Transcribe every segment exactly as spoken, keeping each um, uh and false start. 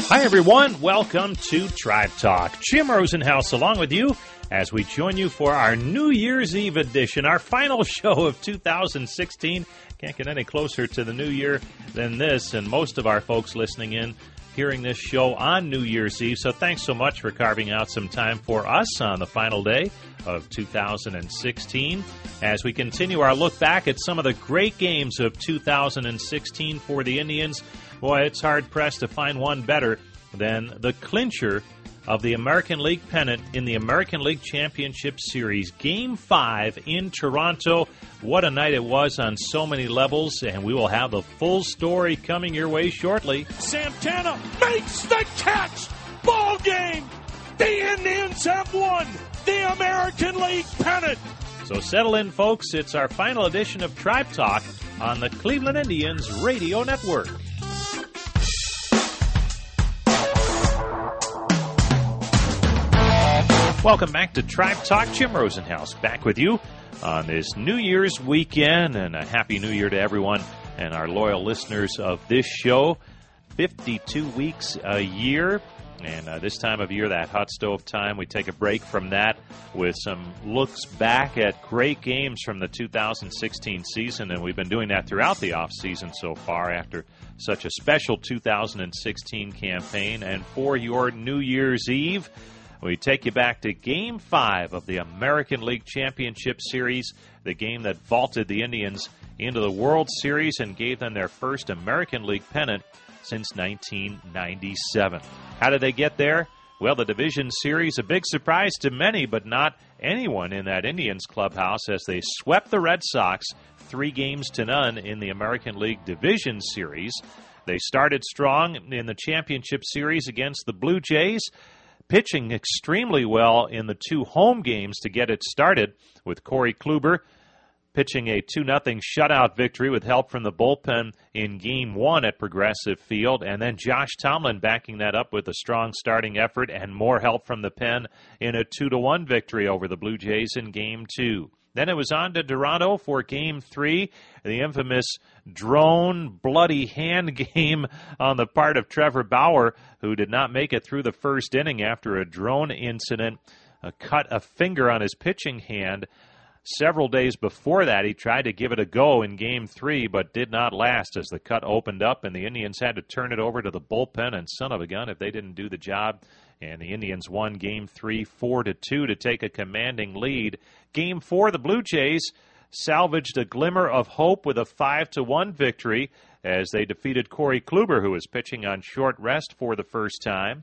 Hi, everyone. Welcome to Tribe Talk. Jim Rosenhaus along with you as we join you for our New Year's Eve edition, our final show of two thousand sixteen. Can't get any closer to the new year than this, and most of our folks listening in hearing this show on New Year's Eve. So thanks so much for carving out some time for us on the final day of two thousand sixteen as we continue our look back at some of the great games of two thousand sixteen for the Indians. Boy, it's hard-pressed to find one better than the clincher of the American League pennant in the American League Championship Series. Game five in Toronto. What a night it was on so many levels, and we will have the full story coming your way shortly. Santana makes the catch. Ball game. The Indians have won the American League pennant. So settle in, folks. It's our final edition of Tribe Talk on the Cleveland Indians Radio Network. Welcome back to Tribe Talk. Jim Rosenhaus back with you on this New Year's weekend, and a Happy New Year to everyone and our loyal listeners of this show. fifty-two weeks a year, and uh, this time of year, that hot stove time, we take a break from that with some looks back at great games from the two thousand sixteen season, and we've been doing that throughout the offseason so far after such a special two thousand sixteen campaign. And for your New Year's Eve, we take you back to Game five of the American League Championship Series, the game that vaulted the Indians into the World Series and gave them their first American League pennant since nineteen ninety-seven. How did they get there? Well, the Division Series, a big surprise to many, but not anyone in that Indians clubhouse, as they swept the Red Sox three games to none in the American League Division Series. They started strong in the Championship Series against the Blue Jays, pitching extremely well in the two home games to get it started, with Corey Kluber pitching a two nothing shutout victory with help from the bullpen in Game one at Progressive Field, and then Josh Tomlin backing that up with a strong starting effort and more help from the pen in a two to one victory over the Blue Jays in Game two. Then it was on to Toronto for Game three, the infamous drone bloody hand game on the part of Trevor Bauer, who did not make it through the first inning after a drone incident, uh, cut a finger on his pitching hand. Several days before that, he tried to give it a go in Game three, but did not last as the cut opened up, and the Indians had to turn it over to the bullpen, and son of a gun if they didn't do the job. And the Indians won Game three four to two to take a commanding lead. Game four, the Blue Jays salvaged a glimmer of hope with a five to one victory as they defeated Corey Kluber, who was pitching on short rest for the first time.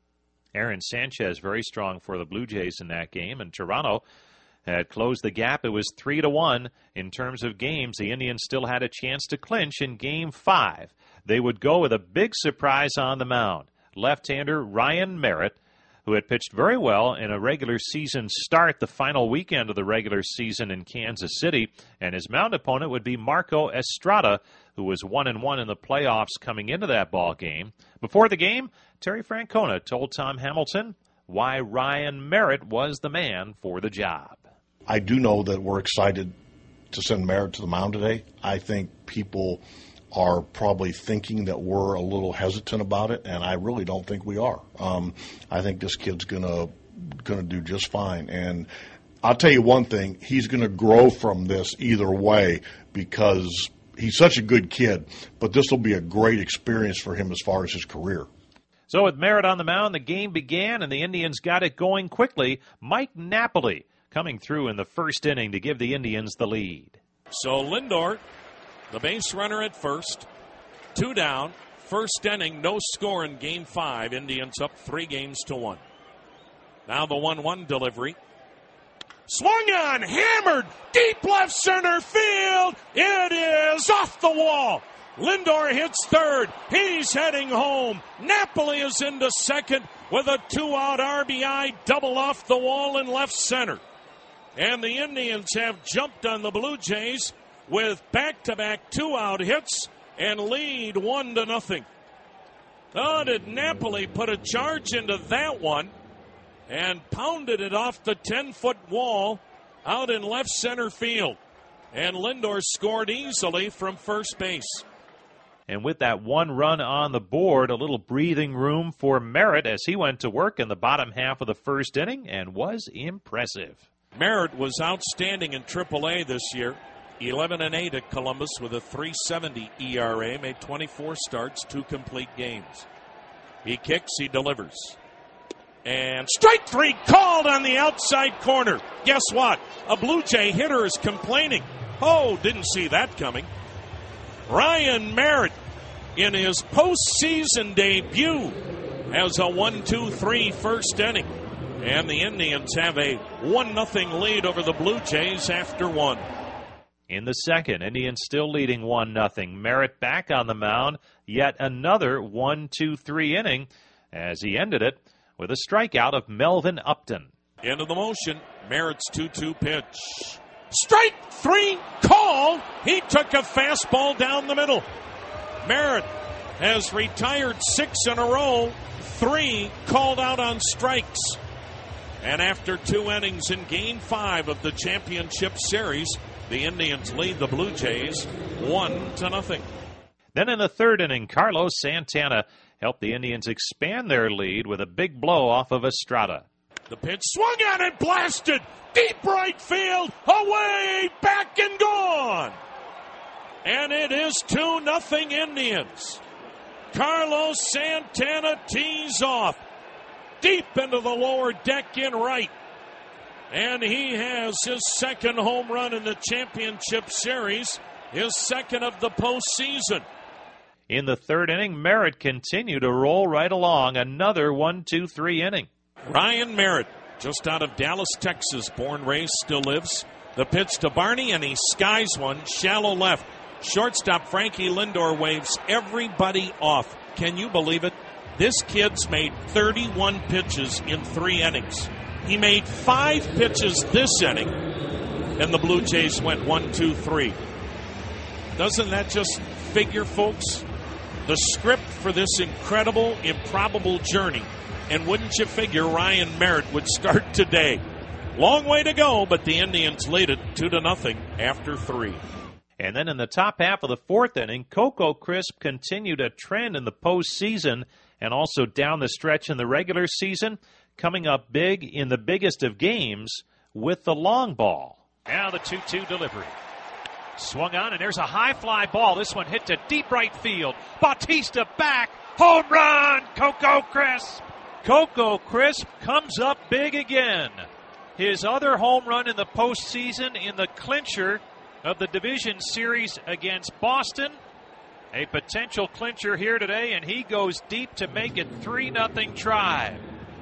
Aaron Sanchez very strong for the Blue Jays in that game, and Toronto had closed the gap. It was three to one in terms of games. The Indians still had a chance to clinch in Game five. They would go with a big surprise on the mound. Left-hander Ryan Merritt, who had pitched very well in a regular season start the final weekend of the regular season in Kansas City, and his mound opponent would be Marco Estrada, who was one and one in the playoffs coming into that ball game. Before the game, Terry Francona told Tom Hamilton why Ryan Merritt was the man for the job. I do know that we're excited to send Merritt to the mound today. I think people are probably thinking that we're a little hesitant about it, and I really don't think we are. Um, I think this kid's gonna gonna do just fine. And I'll tell you one thing, he's gonna grow from this either way because he's such a good kid, but this will be a great experience for him as far as his career. So with Merritt on the mound, the game began, and the Indians got it going quickly. Mike Napoli coming through in the first inning to give the Indians the lead. So Lindor, the base runner at first, two down, first inning, no score in Game five. Indians up three games to one. Now the one one delivery. Swung on, hammered, deep left center field. It is off the wall. Lindor hits third. He's heading home. Napoli is into second with a two-out R B I double off the wall in left center. And the Indians have jumped on the Blue Jays with back-to-back two-out hits and lead one to nothing. Oh, did Napoli put a charge into that one and pounded it off the ten-foot wall out in left center field. And Lindor scored easily from first base. And with that one run on the board, a little breathing room for Merritt as he went to work in the bottom half of the first inning and was impressive. Merritt was outstanding in triple A this year. eleven and eight at Columbus with a three seventy E R A, made twenty-four starts, two complete games. He kicks, he delivers. And strike three called on the outside corner. Guess what? A Blue Jay hitter is complaining. Oh, didn't see that coming. Ryan Merritt in his postseason debut has a one two three first inning. And the Indians have a one nothing lead over the Blue Jays after one. In the second, Indians still leading one nothing. Merritt back on the mound, yet another one two three inning as he ended it with a strikeout of Melvin Upton. Into the motion, Merritt's two two pitch. Strike three call. He took a fastball down the middle. Merritt has retired six in a row, three called out on strikes. And after two innings in Game five of the championship series, the Indians lead the Blue Jays one to nothing. Then in the third inning, Carlos Santana helped the Indians expand their lead with a big blow off of Estrada. The pitch swung on and blasted. Deep right field. Away. Back and gone. And it is two nothing Indians. Carlos Santana tees off. Deep into the lower deck in right. And he has his second home run in the championship series. His second of the postseason. In the third inning, Merritt continued to roll right along. Another one two three inning. Ryan Merritt, just out of Dallas, Texas, born, raised, still lives. The pitch to Barney, and he skies one, shallow left. Shortstop Frankie Lindor waves everybody off. Can you believe it? This kid's made thirty-one pitches in three innings. He made five pitches this inning, and the Blue Jays went one, two, three. Doesn't that just figure, folks? The script for this incredible, improbable journey. And wouldn't you figure Ryan Merritt would start today? Long way to go, but the Indians lead it two to nothing after three. And then in the top half of the fourth inning, Coco Crisp continued a trend in the postseason and also down the stretch in the regular season, coming up big in the biggest of games with the long ball. Now the two two delivery. Swung on, and there's a high fly ball. This one hit to deep right field. Bautista back. Home run, Coco Crisp. Coco Crisp comes up big again. His other home run in the postseason in the clincher of the division series against Boston. A potential clincher here today, and he goes deep to make it three nothing Tribe.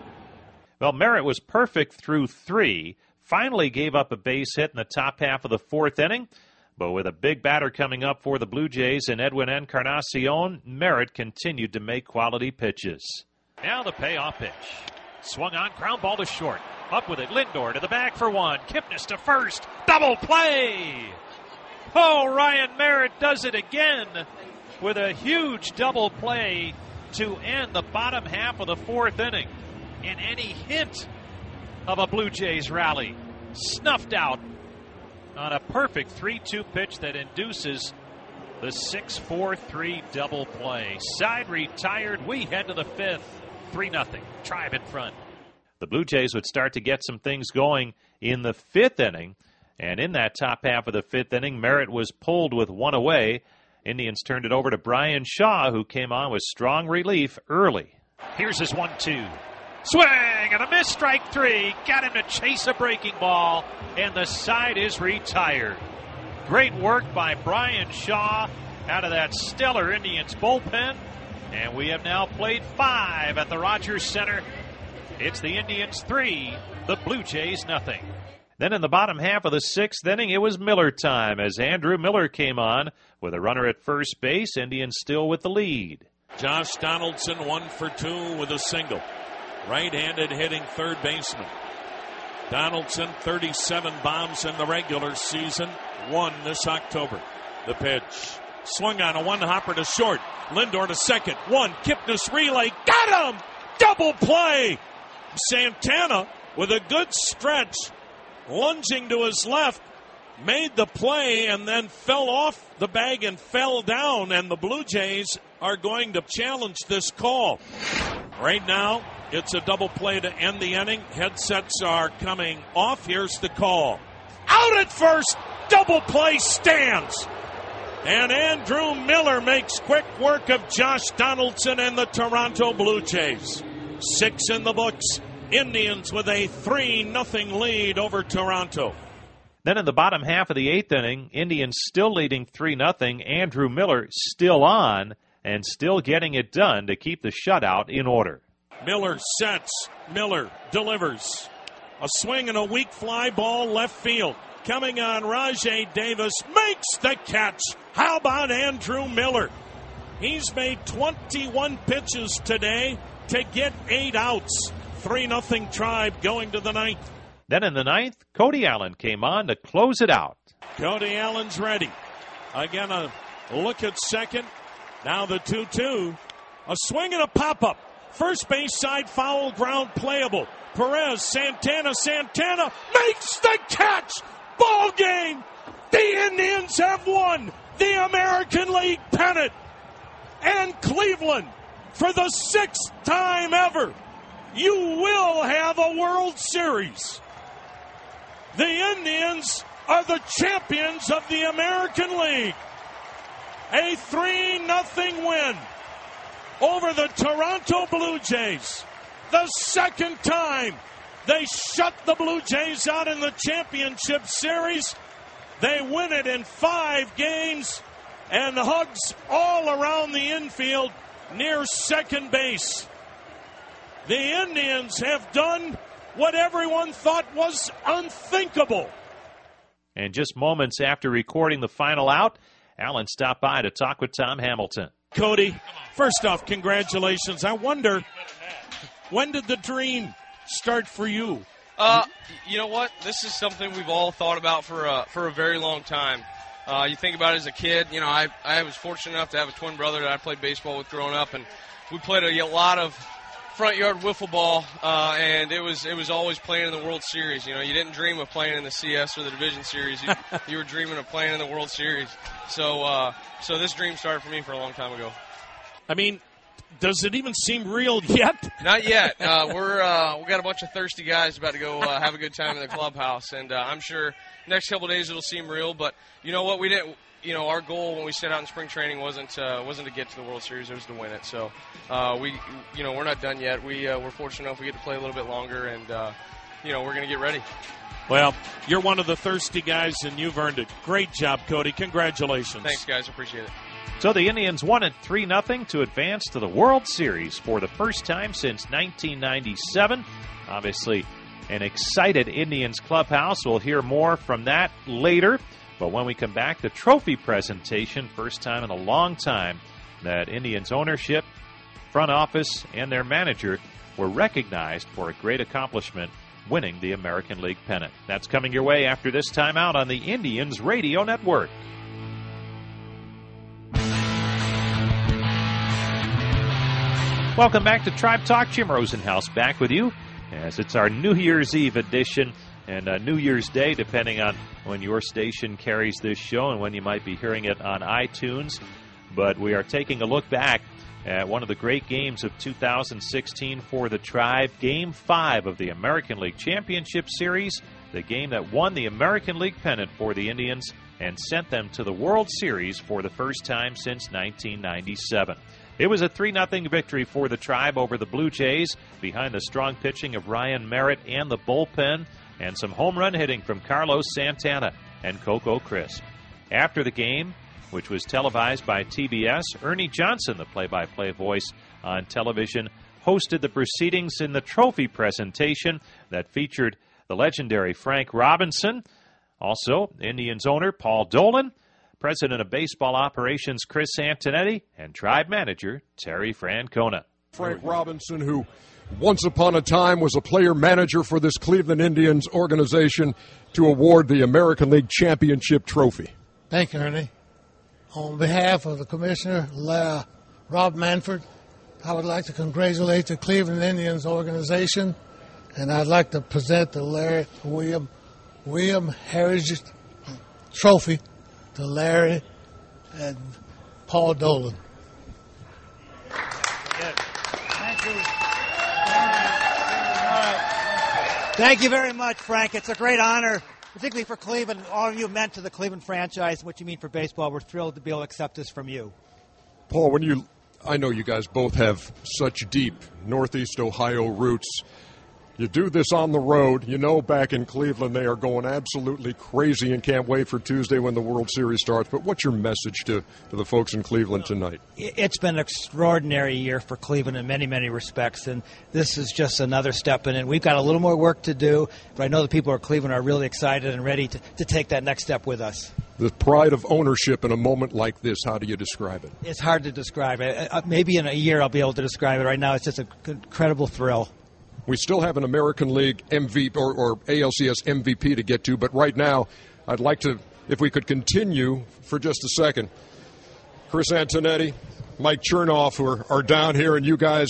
Well, Merritt was perfect through three. Finally gave up a base hit in the top half of the fourth inning. But with a big batter coming up for the Blue Jays and Edwin Encarnacion, Merritt continued to make quality pitches. Now the payoff pitch. Swung on, ground ball to short. Up with it, Lindor to the bag for one. Kipnis to first. Double play! Oh, Ryan Merritt does it again with a huge double play to end the bottom half of the fourth inning. And any hint of a Blue Jays rally snuffed out on a perfect three two pitch that induces the six four three double play. Side retired. We head to the fifth. three nothing. Tribe in front. The Blue Jays would start to get some things going in the fifth inning. And in that top half of the fifth inning, Merritt was pulled with one away. Indians turned it over to Brian Shaw, who came on with strong relief early. Here's his one two. Swing and a miss, strike three. Got him to chase a breaking ball, and the side is retired. Great work by Brian Shaw out of that stellar Indians bullpen. And we have now played five at the Rogers Center. It's the Indians three, the Blue Jays nothing. Then in the bottom half of the sixth inning, it was Miller time as Andrew Miller came on with a runner at first base. Indians still with the lead. Josh Donaldson one for two with a single. Right-handed hitting third baseman. Donaldson, thirty-seven bombs in the regular season, one this October. The pitch. Swung on a one-hopper to short. Lindor to second. One. Kipnis relay. Got him! Double play! Santana with a good stretch, lunging to his left, made the play and then fell off the bag and fell down, and the Blue Jays are going to challenge this call. Right now, it's a double play to end the inning. Headsets are coming off. Here's the call. Out at first, double play stands. And Andrew Miller makes quick work of Josh Donaldson and the Toronto Blue Jays. Six in the books. Indians with a three nothing lead over Toronto. Then in the bottom half of the eighth inning, Indians still leading three nothing. Andrew Miller still on and still getting it done to keep the shutout in order. Miller sets. Miller delivers. A swing and a weak fly ball left field. Coming on, Rajai Davis makes the catch. How about Andrew Miller? He's made twenty-one pitches today to get eight outs. three nothing Tribe going to the ninth. Then in the ninth, Cody Allen came on to close it out. Cody Allen's ready. Again, a look at second. Now the two two. A swing and a pop-up. First base side foul ground playable. Perez, Santana, Santana makes the catch. Ball game. The Indians have won the American League pennant. And Cleveland, for the sixth time ever, you will have a World Series. The Indians are the champions of the American League. A three nothing win over the Toronto Blue Jays. The second time they shut the Blue Jays out in the championship series. They win it in five games, and hugs all around the infield near second base. The Indians have done what everyone thought was unthinkable. And just moments after recording the final out, Allen stopped by to talk with Tom Hamilton. Cody, first off, congratulations. I wonder, when did the dream start for you? Uh, you know what? This is something we've all thought about for a, for a very long time. Uh, you think about it as a kid. You know, I I was fortunate enough to have a twin brother that I played baseball with growing up, and we played a, a lot of front yard wiffle ball, uh, and it was it was always playing in the World Series. You know, you didn't dream of playing in the C S or the Division Series. You, you were dreaming of playing in the World Series. So, uh, so this dream started for me for a long time ago. I mean, does it even seem real yet? Not yet. Uh, we're uh, we got a bunch of thirsty guys about to go uh, have a good time in the clubhouse, and uh, I'm sure next couple of days it'll seem real. But you know what? We didn't. You know, our goal when we set out in spring training wasn't uh, wasn't to get to the World Series; it was to win it. So, uh, we, you know, we're not done yet. We uh, we're fortunate enough we get to play a little bit longer, and uh, you know, we're going to get ready. Well, you're one of the thirsty guys, and you've earned it. Great job, Cody. Congratulations. Thanks, guys. Appreciate it. So the Indians won it three nothing to advance to the World Series for the first time since nineteen ninety-seven. Obviously, an excited Indians clubhouse. We'll hear more from that later. But when we come back, the trophy presentation, first time in a long time that Indians ownership, front office, and their manager were recognized for a great accomplishment, winning the American League pennant. That's coming your way after this timeout on the Indians Radio Network. Welcome back to Tribe Talk. Jim Rosenhaus back with you as it's our New Year's Eve edition and uh, New Year's Day, depending on when your station carries this show and when you might be hearing it on iTunes. But we are taking a look back at one of the great games of two thousand sixteen for the Tribe, Game five of the American League Championship Series, the game that won the American League pennant for the Indians and sent them to the World Series for the first time since nineteen ninety-seven. It was a three nothing victory for the Tribe over the Blue Jays behind the strong pitching of Ryan Merritt and the bullpen, and some home run hitting from Carlos Santana and Coco Crisp. After the game, which was televised by T B S, Ernie Johnson, the play-by-play voice on television, hosted the proceedings in the trophy presentation that featured the legendary Frank Robinson, also Indians owner Paul Dolan, President of Baseball Operations Chris Antonetti, and Tribe Manager Terry Francona. Frank Robinson, who once upon a time was a player manager for this Cleveland Indians organization, to award the American League Championship trophy. Thank you, Ernie. On behalf of the Commissioner, uh, Rob Manfred, I would like to congratulate the Cleveland Indians organization, and I'd like to present the Larry William William Heritage Trophy to Larry and Paul Dolan. Thank you. Thank you very much, Frank. It's a great honor, particularly for Cleveland. All of you meant to the Cleveland franchise, what you mean for baseball. We're thrilled to be able to accept this from you. Paul, when you, I know you guys both have such deep Northeast Ohio roots. You do this on the road. You know back in Cleveland they are going absolutely crazy and can't wait for Tuesday when the World Series starts. But what's your message to, to the folks in Cleveland tonight? It's been an extraordinary year for Cleveland in many, many respects, and this is just another step in it. We've got a little more work to do, but I know the people of Cleveland are really excited and ready to, to take that next step with us. The pride of ownership in a moment like this, how do you describe it? It's hard to describe it. Maybe in a year I'll be able to describe it. Right now it's just an incredible thrill. We still have an American League M V P or, or A L C S M V P to get to, but right now I'd like to, if we could continue for just a second. Chris Antonetti, Mike Chernoff, who are, are down here, and you guys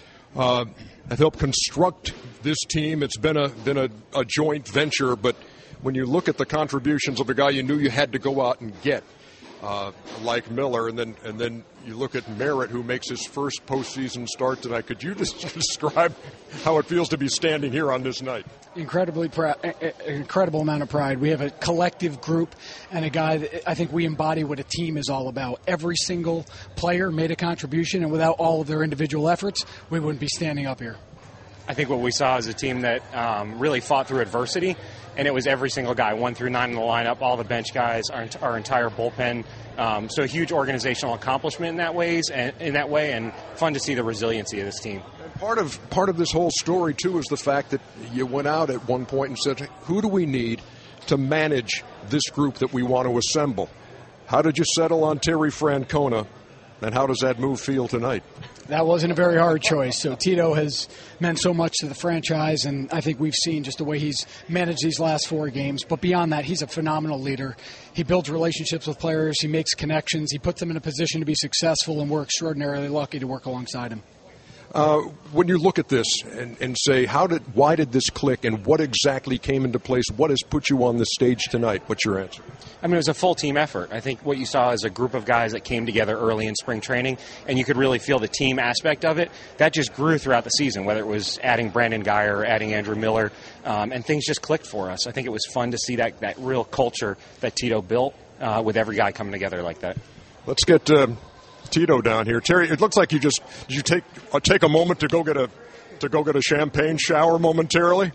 uh, have helped construct this team. It's been a been a, a joint venture, but when you look at the contributions of a guy you knew you had to go out and get, uh, like Miller, and then and then you look at Merritt, who makes his first postseason start tonight. Could you just describe how it feels to be standing here on this night? Incredibly proud, incredible amount of pride. We have a collective group and a guy that I think we embody what a team is all about. Every single player made a contribution, and without all of their individual efforts, we wouldn't be standing up here. I think what we saw is a team that um, really fought through adversity, and it was every single guy, one through nine in the lineup, all the bench guys, our, our entire bullpen. Um, so a huge organizational accomplishment in that ways, and in that way, and fun to see the resiliency of this team. And part of part of this whole story too is the fact that you went out at one point and said, "Who do we need to manage this group that we want to assemble?" How did you settle on Terry Francona, and how does that move feel tonight? That wasn't a very hard choice. So Tito has meant so much to the franchise, and I think we've seen just the way he's managed these last four games. But beyond that, he's a phenomenal leader. He builds relationships with players. He makes connections. He puts them in a position to be successful, and we're extraordinarily lucky to work alongside him. Uh, when you look at this and, and say, how did, why did this click, and what exactly came into place? What has put you on the stage tonight? What's your answer? I mean, it was a full team effort. I think what you saw is a group of guys that came together early in spring training, and you could really feel the team aspect of it. That just grew throughout the season, whether it was adding Brandon Guyer or adding Andrew Miller, um, and things just clicked for us. I think it was fun to see that, that real culture that Tito built uh, with every guy coming together like that. Let's get uh, Tito down here. Terry, it looks like you just did you take uh, take a moment to go get a to go get a champagne shower momentarily.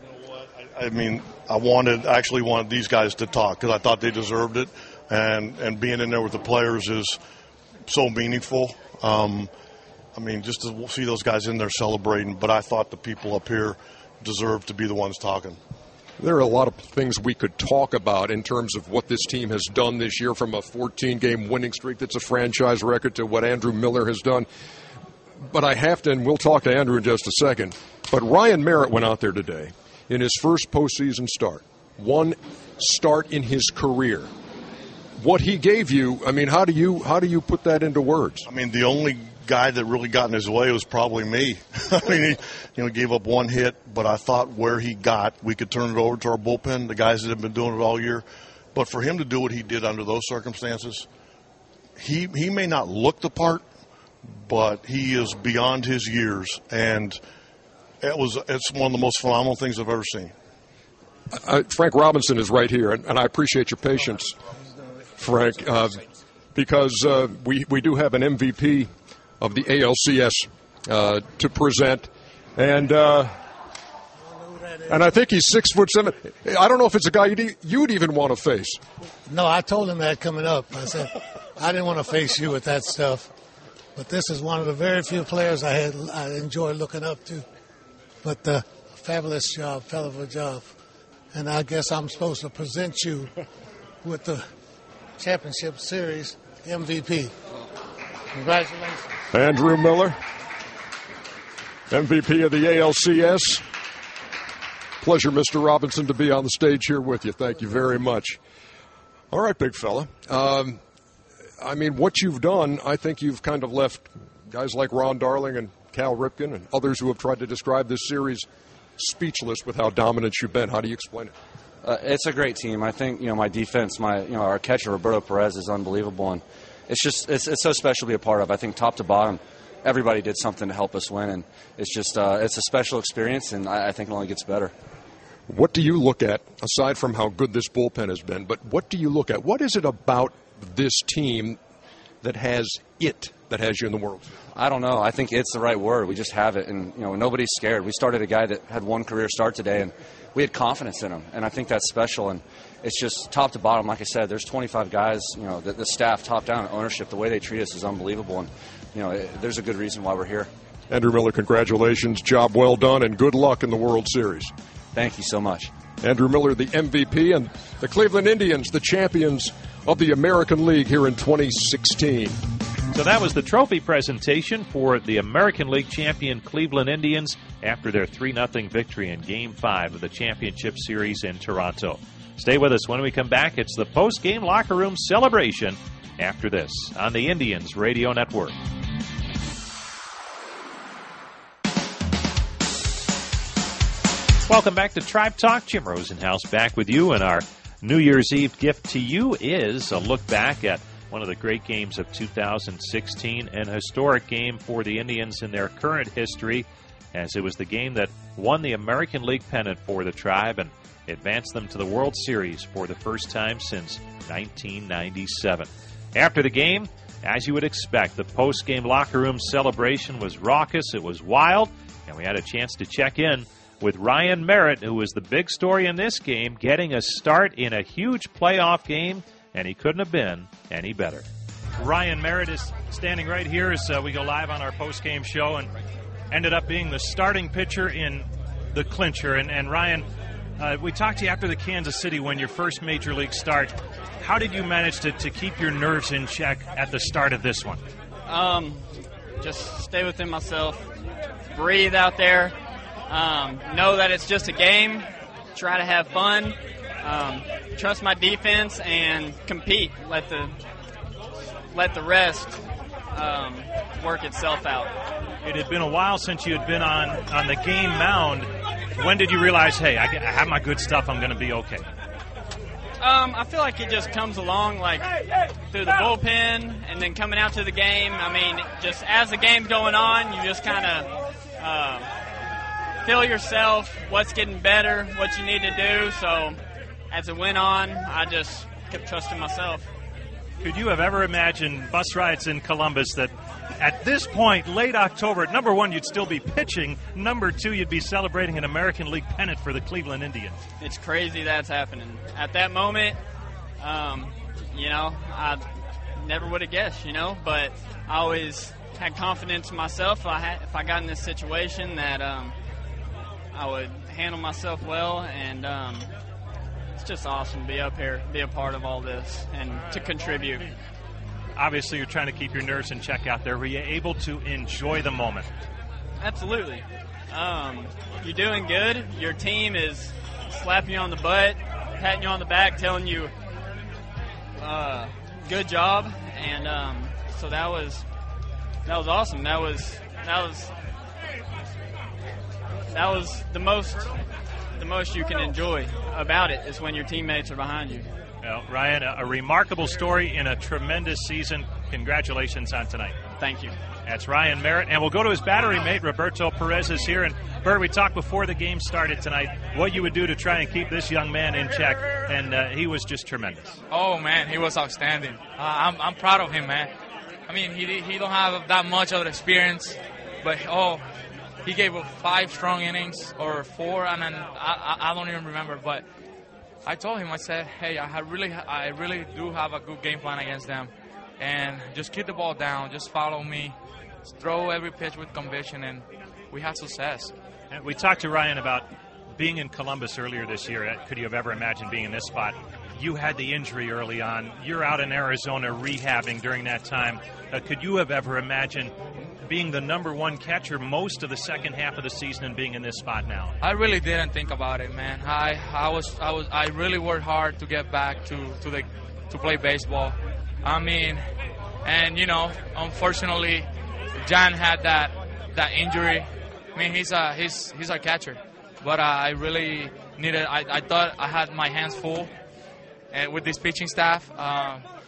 I mean, I wanted, actually wanted these guys to talk because I thought they deserved it, and, and being in there with the players is so meaningful. Um, I mean, just to see those guys in there celebrating, but I thought the people up here deserved to be the ones talking. There are a lot of things we could talk about in terms of what this team has done this year, from a fourteen-game winning streak that's a franchise record to what Andrew Miller has done. But I have to, and we'll talk to Andrew in just a second, but Ryan Merritt went out there today in his first postseason start, one start in his career. What he gave you, I mean, how do you how do you put that into words? I mean, the only guy that really got in his way was probably me. I mean, he you know gave up one hit, but I thought where he got, we could turn it over to our bullpen, the guys that have been doing it all year. But for him to do what he did under those circumstances, he he may not look the part, but he is beyond his years, and it was it's one of the most phenomenal things I've ever seen. Uh, Frank Robinson is right here, and, and I appreciate your patience, Frank, uh, because uh, we, we do have an M V P of the A L C S uh, to present, and uh, and I think he's six foot seven. I don't know if it's a guy you'd, you'd even want to face. No, I told him that coming up. I said I didn't want to face you with that stuff, but this is one of the very few players I had I enjoyed looking up to. But uh, fabulous job, hell of a job. And I guess I'm supposed to present you with the championship series M V P. Congratulations. Andrew Miller, M V P of the A L C S. Pleasure, Mister Robinson, to be on the stage here with you. Thank you very much. All right, big fella. Um, I mean, what you've done, I think you've kind of left guys like Ron Darling and Cal Ripken and others who have tried to describe this series speechless with how dominant you've been. How do you explain it? Uh, it's a great team. I think, you know, my defense, my, you know, our catcher, Roberto Perez, is unbelievable. And, it's just it's, it's so special to be a part of. I think top to bottom, everybody did something to help us win, and it's just uh, it's a special experience, and I, I think it only gets better. What do you look at, aside from how good this bullpen has been, but what do you look at? What is it about this team that has it, that has you in the World Series? I don't know. I think it's the right word. We just have it, and you know, nobody's scared. We started a guy that had one career start today, and we had confidence in him, and I think that's special. And it's just top to bottom. Like I said, there's twenty-five guys. You know, the, the staff, top down, ownership. The way they treat us is unbelievable, and you know, it, there's a good reason why we're here. Andrew Miller, congratulations, job well done, and good luck in the World Series. Thank you so much. Andrew Miller, the M V P, and the Cleveland Indians, the champions of the American League here in twenty sixteen. So that was the trophy presentation for the American League champion Cleveland Indians after their three nothing victory in Game five of the championship series in Toronto. Stay with us when we come back. It's the post-game locker room celebration after this on the Indians Radio Network. Welcome back to Tribe Talk. Jim Rosenhaus back with you, and our New Year's Eve gift to you is a look back at one of the great games of two thousand sixteen, an historic game for the Indians in their current history, as it was the game that won the American League pennant for the Tribe and advanced them to the World Series for the first time since nineteen ninety-seven. After the game, as you would expect, the post-game locker room celebration was raucous, it was wild, and we had a chance to check in with Ryan Merritt, who was the big story in this game, getting a start in a huge playoff game, and he couldn't have been any better. Ryan Merritt is standing right here as uh, we go live on our post-game show, and ended up being the starting pitcher in the clincher. And, and Ryan, uh, we talked to you after the Kansas City win, your first major league start. How did you manage to, to keep your nerves in check at the start of this one? Um, just stay within myself, breathe out there, um, know that it's just a game, try to have fun, um, trust my defense, and compete. Let the let the rest um, work itself out. It had been a while since you had been on, on the game mound. When did you realize, hey, I, I have my good stuff, I'm going to be okay? Um, I feel like it just comes along like through the bullpen and then coming out to the game. I mean, just as the game's going on, you just kind of uh, feel yourself, what's getting better, what you need to do. So as it went on, I just kept trusting myself. Could you have ever imagined bus rides in Columbus that at this point, late October, number one, you'd still be pitching. Number two, you'd be celebrating an American League pennant for the Cleveland Indians. It's crazy that's happening. At that moment, um, you know, I never would have guessed, you know, but I always had confidence in myself. If I, had, if I got in this situation that um, I would handle myself well, and um, it's just awesome to be up here, be a part of all this, and to contribute. Obviously, you're trying to keep your nerves in check out there. Were you able to enjoy the moment? Absolutely. Um, you're doing good. Your team is slapping you on the butt, patting you on the back, telling you, uh, good job. And um, so that was that was awesome. That was that was that was the most the most you can enjoy about it is when your teammates are behind you. Well, Ryan, a, a remarkable story in a tremendous season. Congratulations on tonight. Thank you. That's Ryan Merritt. And we'll go to his battery mate, Roberto Perez, is here. And, Bert, we talked before the game started tonight what you would do to try and keep this young man in check. And uh, he was just tremendous. Oh, man, he was outstanding. Uh, I'm, I'm proud of him, man. I mean, he he don't have that much of the experience. But, oh, he gave up five strong innings or four. And then I, I, I don't even remember. But I told him, I said, hey, I really I really do have a good game plan against them. And just keep the ball down. Just follow me. Just throw every pitch with conviction, and we had success. And we talked to Ryan about being in Columbus earlier this year. Could you have ever imagined being in this spot? You had the injury early on. You're out in Arizona rehabbing during that time. Uh, could you have ever imagined being the number one catcher most of the second half of the season and being in this spot now? I really didn't think about it, man. I, I was I was I really worked hard to get back to, to the to play baseball. I mean, and you know, unfortunately, Jan had that that injury. I mean, he's a he's he's a catcher, but uh, I really needed. I, I thought I had my hands full, and with this pitching staff. Uh,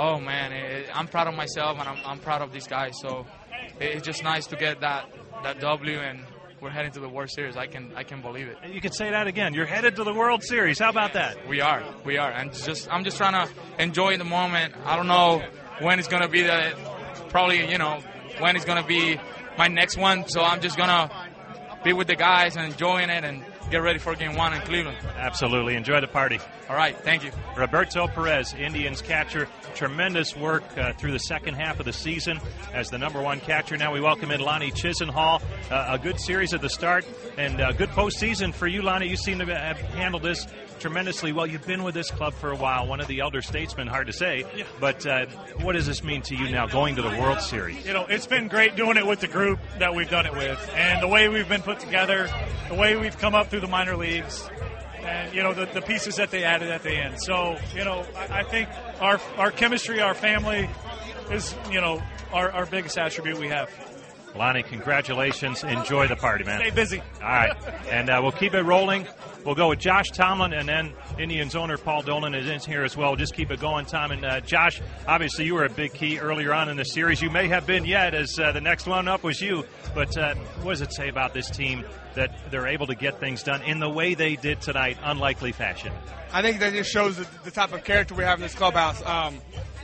oh man, it, I'm proud of myself and I'm, I'm proud of these guys. So it, it's just nice to get that that W, and we're heading to the World Series. I can I can believe it. You could say that again. You're headed to the World Series. How about that? We are, we are, and just I'm just trying to enjoy the moment. I don't know when it's gonna be the, probably you know when it's gonna be my next one. So I'm just gonna be with the guys and enjoying it and get ready for game one in Cleveland. Absolutely. Enjoy the party. All right. Thank you. Roberto Perez, Indians catcher. Tremendous work uh, through the second half of the season as the number one catcher. Now we welcome in Lonnie Chisenhall. Uh, a good series at the start and a good postseason for you, Lonnie. You seem to have handled this tremendously well. You've been with this club for a while, one of the elder statesmen, hard to say. Yeah. But uh, what does this mean to you now going to the World Series? You know, it's been great doing it with the group that we've done it with. And the way we've been put together, the way we've come up through the minor leagues, and, you know, the, the pieces that they added at the end. So, you know, I, I think our our chemistry, our family is, you know, our, our biggest attribute we have. Lonnie, congratulations. Enjoy the party, man. Stay busy. All right. And uh, we'll keep it rolling. We'll go with Josh Tomlin, and then Indians owner Paul Dolan is in here as well. Just keep it going, Tom. And uh, Josh, obviously you were a big key earlier on in the series. You may have been yet, as uh, the next one up was you. But uh, what does it say about this team that they're able to get things done in the way they did tonight, unlikely fashion? I think that just shows the, the type of character we have in this clubhouse. Um,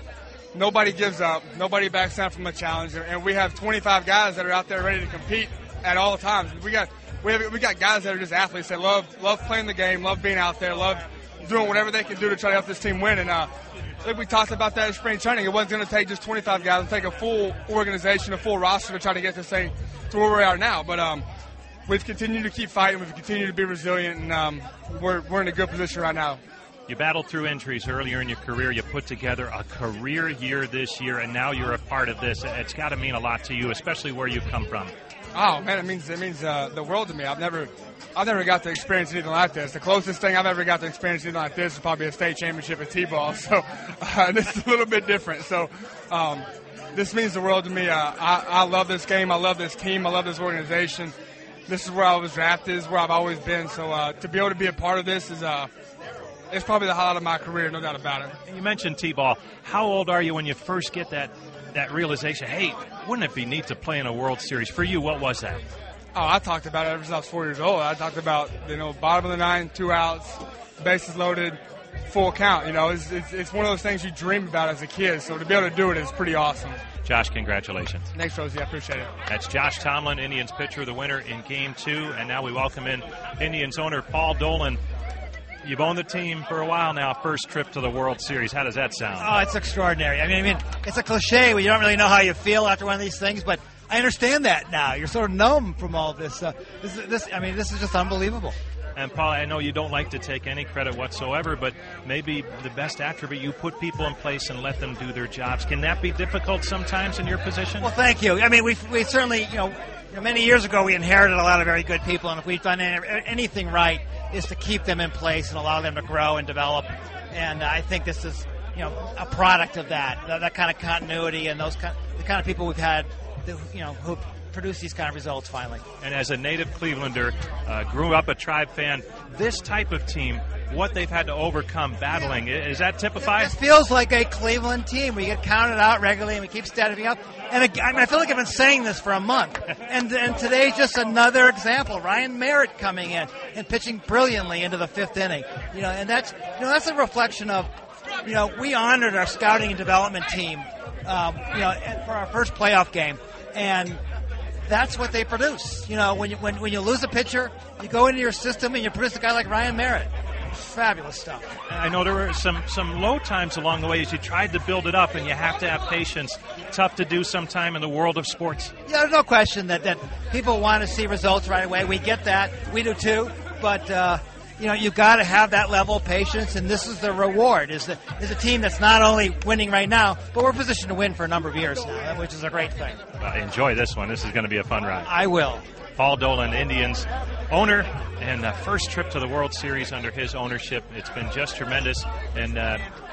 nobody gives up. Nobody backs down from a challenge. And we have twenty-five guys that are out there ready to compete at all times. We got we have, we got guys that are just athletes that love love playing the game, love being out there, love doing whatever they can do to try to help this team win. And uh, I think we talked about that in spring training. It wasn't going to take just twenty-five guys. It would take a full organization, a full roster to try to get this thing to where we are now. But um, we've continued to keep fighting. We've continued to be resilient, and um, we're we're in a good position right now. You battled through injuries earlier in your career. You put together a career year this year, and now you're a part of this. It's got to mean a lot to you, especially where you've come from. Oh man, it means it means uh, the world to me. I've never, I've never got to experience anything like this. The closest thing I've ever got to experience anything like this is probably a state championship at T-ball. So uh, this is a little bit different. So um, this means the world to me. Uh, I, I love this game. I love this team. I love this organization. This is where I was drafted. This is where I've always been. So uh, to be able to be a part of this is. Uh, It's probably the highlight of my career, no doubt about it. You mentioned T-ball. How old are you when you first get that, that realization, hey, wouldn't it be neat to play in a World Series? For you, what was that? Oh, I talked about it ever since I was four years old. I talked about, you know, bottom of the nine, two outs, bases loaded, full count. You know, it's, it's, it's one of those things you dream about as a kid. So to be able to do it is pretty awesome. Josh, congratulations. Thanks, Rosie. I appreciate it. That's Josh Tomlin, Indians pitcher, the winner in Game two. And now we welcome in Indians owner Paul Dolan. You've owned the team for a while now. First trip to the World Series. How does that sound? Oh, it's extraordinary. I mean, I mean, it's a cliche where you don't really know how you feel after one of these things, but I understand that now. You're sort of numb from all this. Uh, this, this, I mean, this is just unbelievable. And Paul, I know you don't like to take any credit whatsoever, but maybe the best attribute, you put people in place and let them do their jobs. Can that be difficult sometimes in your position? Well, thank you. I mean, we we certainly, you know, you know, many years ago we inherited a lot of very good people, and if we've done any, anything right, is to keep them in place and allow them to grow and develop. And uh, I think this is, you know, a product of that, that, that kind of continuity and those kind, the kind of people we've had, that, you know, who produce these kind of results finally. And as a native Clevelander, uh, grew up a Tribe fan, this type of team, what they've had to overcome battling, is that typified? It feels like a Cleveland team. We get counted out regularly and we keep stepping up. And I, mean, I feel like I've been saying this for a month. And and today's just another example. Ryan Merritt coming in and pitching brilliantly into the fifth inning. You know, and that's you know that's a reflection of, you know, we honored our scouting and development team, um, you know, for our first playoff game, and that's what they produce. You know, when you when when you lose a pitcher, you go into your system and you produce a guy like Ryan Merritt. Fabulous stuff. I know there were some, some low times along the way as you tried to build it up, and you have to have patience. Tough to do sometime in the world of sports. Yeah, there's no question that, that people want to see results right away. We get that. We do too. But, uh, you know, you've got to have that level of patience, and this is the reward, is, the, is a team that's not only winning right now, but we're positioned to win for a number of years now, which is a great thing. Uh, enjoy this one. This is going to be a fun ride. I will. Paul Dolan, Indians owner, and uh, first trip to the World Series under his ownership. It's been just tremendous. And uh,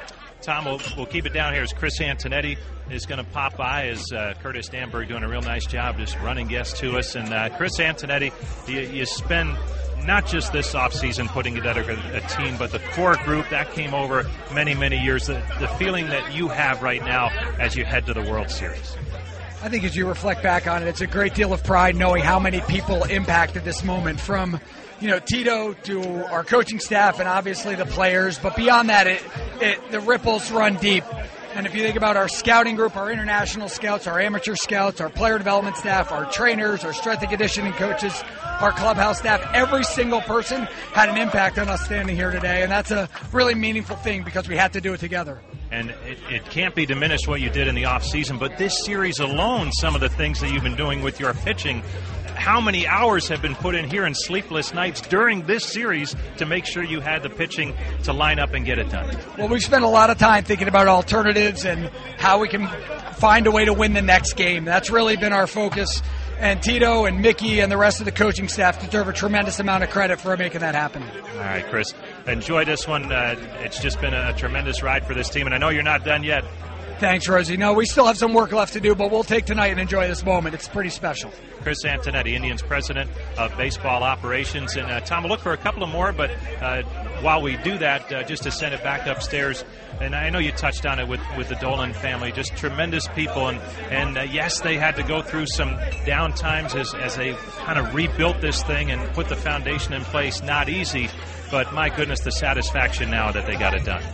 Tom, we'll, we'll keep it down here as Chris Antonetti is going to pop by as uh, Curtis Danberg doing a real nice job just running guests to us. And uh, Chris Antonetti, you, you spend not just this offseason putting together a, a team, but the core group that came over many, many years. The, the feeling that you have right now as you head to the World Series. I think as you reflect back on it, it's a great deal of pride knowing how many people impacted this moment, from, you know, Tito to our coaching staff and obviously the players. But beyond that, it, it the ripples run deep. And if you think about our scouting group, our international scouts, our amateur scouts, our player development staff, our trainers, our strength and conditioning coaches, our clubhouse staff, every single person had an impact on us standing here today. And that's a really meaningful thing because we had to do it together. And it, it can't be diminished what you did in the offseason, but this series alone, some of the things that you've been doing with your pitching, how many hours have been put in here and sleepless nights during this series to make sure you had the pitching to line up and get it done? Well, we've spent a lot of time thinking about alternatives and how we can find a way to win the next game. That's really been our focus. And Tito and Mickey and the rest of the coaching staff deserve a tremendous amount of credit for making that happen. All right, Chris, enjoy this one. Uh, it's just been a tremendous ride for this team, and I know you're not done yet. Thanks, Rosie. No, we still have some work left to do, but we'll take tonight and enjoy this moment. It's pretty special. Chris Antonetti, Indians president of baseball operations. And, uh, Tom, we'll look for a couple of more, but uh, while we do that, uh, just to send it back upstairs, and I know you touched on it with, with the Dolan family, just tremendous people. And, and uh, yes, they had to go through some down times as, as they kind of rebuilt this thing and put the foundation in place. Not easy, but my goodness, the satisfaction now that they got it done.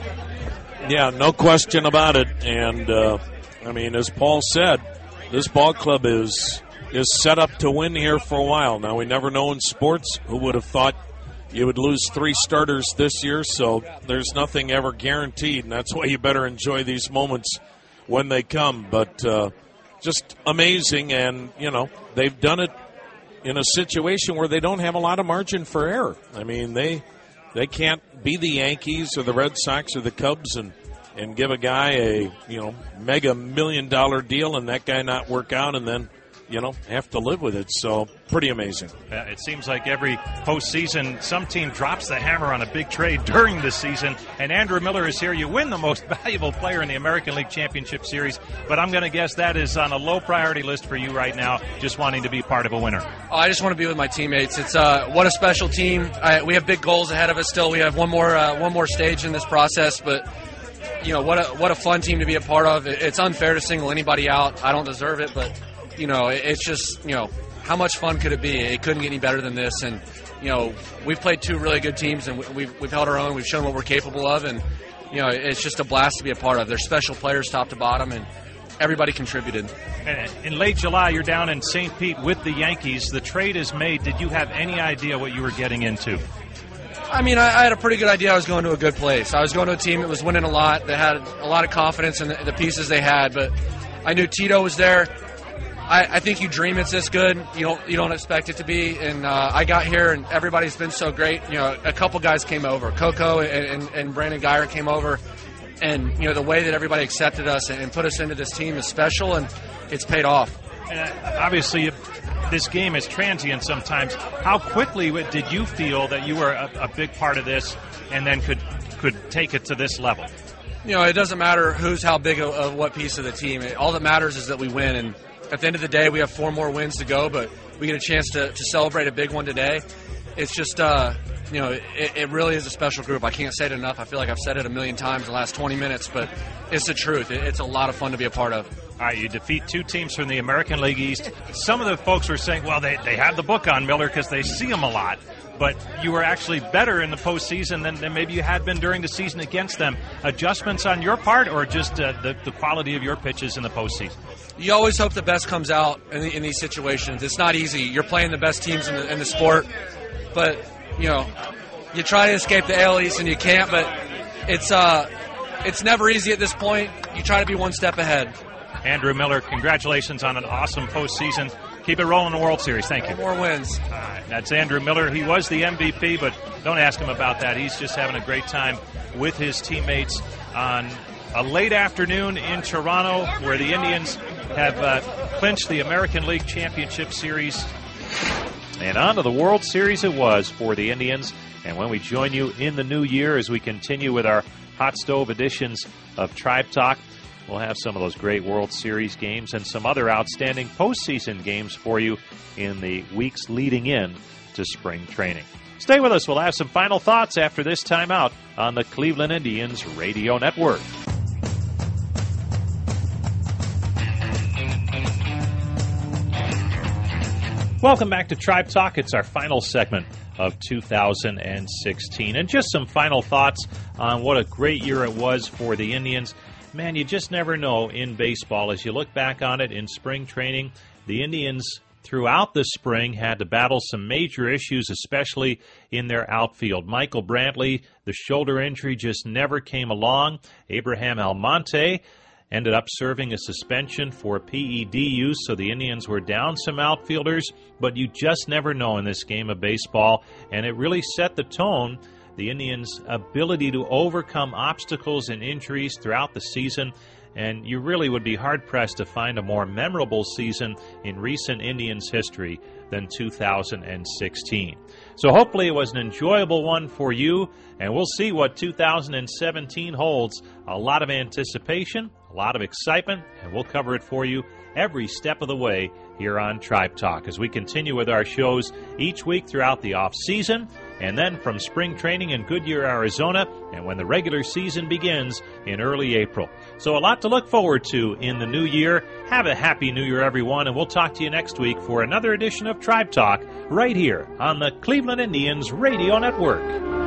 Yeah, no question about it. And, uh, I mean, as Paul said, this ball club is is set up to win here for a while. Now, we never know in sports. Who would have thought you would lose three starters this year? So there's nothing ever guaranteed, and that's why you better enjoy these moments when they come. But uh, just amazing, and, you know, they've done it in a situation where they don't have a lot of margin for error. I mean, they they can't be the Yankees or the Red Sox or the Cubs and, and give a guy a, you know, mega million dollar deal and that guy not work out and then, you know, have to live with it. So pretty amazing. Uh, it seems like every postseason, some team drops the hammer on a big trade during the season. And Andrew Miller is here. You win the most valuable player in the American League Championship Series. But I'm going to guess that is on a low priority list for you right now, just wanting to be part of a winner. Oh, I just want to be with my teammates. It's uh, what a special team. I, we have big goals ahead of us still. We have one more uh, one more stage in this process. But, you know, what a, what a fun team to be a part of. It, it's unfair to single anybody out. I don't deserve it, but you know, it's just, you know, how much fun could it be? It couldn't get any better than this. And, you know, we've played two really good teams, and we've, we've held our own. We've shown what we're capable of. And, you know, it's just a blast to be a part of. They're special players top to bottom, and everybody contributed. In late July, you're down in Saint Pete with the Yankees. The trade is made. Did you have any idea what you were getting into? I mean, I, I had a pretty good idea I was going to a good place. I was going to a team that was winning a lot, that had a lot of confidence in the, the pieces they had. But I knew Tito was there. I, I think you dream it's this good. You don't you don't expect it to be. And uh, I got here, and everybody's been so great. You know, a couple guys came over. Coco and, and, and Brandon Geyer came over. And, you know, the way that everybody accepted us and put us into this team is special, and it's paid off. And obviously, this game is transient sometimes. How quickly did you feel that you were a, a big part of this and then could could take it to this level? You know, it doesn't matter who's how big of, of what piece of the team. It, all that matters is that we win. And at the end of the day, we have four more wins to go, but we get a chance to, to celebrate a big one today. It's just, uh, you know, it, it really is a special group. I can't say it enough. I feel like I've said it a million times in the last twenty minutes, but it's the truth. It, it's a lot of fun to be a part of. All right, you defeat two teams from the American League East. Some of the folks were saying, well, they, they have the book on Miller because they see him a lot. But you were actually better in the postseason than, than maybe you had been during the season against them. Adjustments on your part or just uh, the, the quality of your pitches in the postseason? You always hope the best comes out in, the, in these situations. It's not easy. You're playing the best teams in the, in the sport. But, you know, you try to escape the A L East and you can't. But it's uh, it's never easy at this point. You try to be one step ahead. Andrew Miller, congratulations on an awesome postseason. Keep it rolling in the World Series. Thank you. More wins. All right, that's Andrew Miller. He was the M V P, but don't ask him about that. He's just having a great time with his teammates on a late afternoon in Toronto where the Indians have uh, clinched the American League Championship Series. And on to the World Series it was for the Indians. And when we join you in the new year as we continue with our hot stove editions of Tribe Talk. We'll have some of those great World Series games and some other outstanding postseason games for you in the weeks leading in to spring training. Stay with us. We'll have some final thoughts after this timeout on the Cleveland Indians Radio Network. Welcome back to Tribe Talk. It's our final segment of two thousand sixteen. And just some final thoughts on what a great year it was for the Indians. Man, you just never know in baseball. As you look back on it in spring training, the Indians throughout the spring had to battle some major issues, especially in their outfield. Michael Brantley, the shoulder injury just never came along. Abraham Almonte ended up serving a suspension for P E D use, so the Indians were down some outfielders, but you just never know in this game of baseball, and it really set the tone. The Indians' ability to overcome obstacles and injuries throughout the season, and you really would be hard-pressed to find a more memorable season in recent Indians history than two thousand sixteen. So hopefully it was an enjoyable one for you, and we'll see what two thousand seventeen holds. A lot of anticipation, a lot of excitement, and we'll cover it for you every step of the way here on Tribe Talk as we continue with our shows each week throughout the off-season, and then from spring training in Goodyear, Arizona, and when the regular season begins in early April. So a lot to look forward to in the new year. Have a happy new year, everyone, and we'll talk to you next week for another edition of Tribe Talk right here on the Cleveland Indians Radio Network.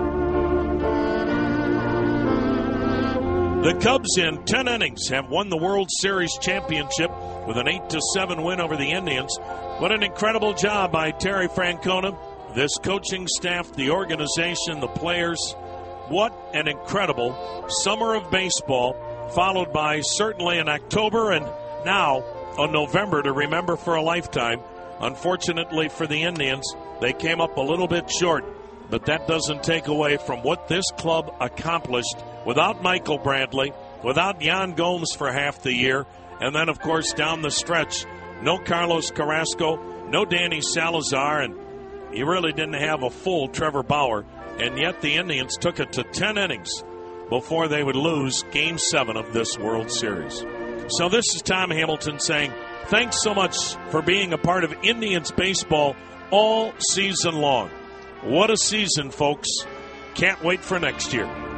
The Cubs in ten innings have won the World Series championship with an eight to seven win over the Indians. What an incredible job by Terry Francona, this coaching staff, the organization, the players. What an incredible summer of baseball, followed by certainly an October and now a November to remember for a lifetime. Unfortunately for the Indians, they came up a little bit short, but that doesn't take away from what this club accomplished without Michael Brantley, without Yan Gomes for half the year, and then, of course, down the stretch, no Carlos Carrasco, no Danny Salazar, and you really didn't have a full Trevor Bauer, and yet the Indians took it to ten innings before they would lose Game seven of this World Series. So this is Tom Hamilton saying, thanks so much for being a part of Indians baseball all season long. What a season, folks. Can't wait for next year.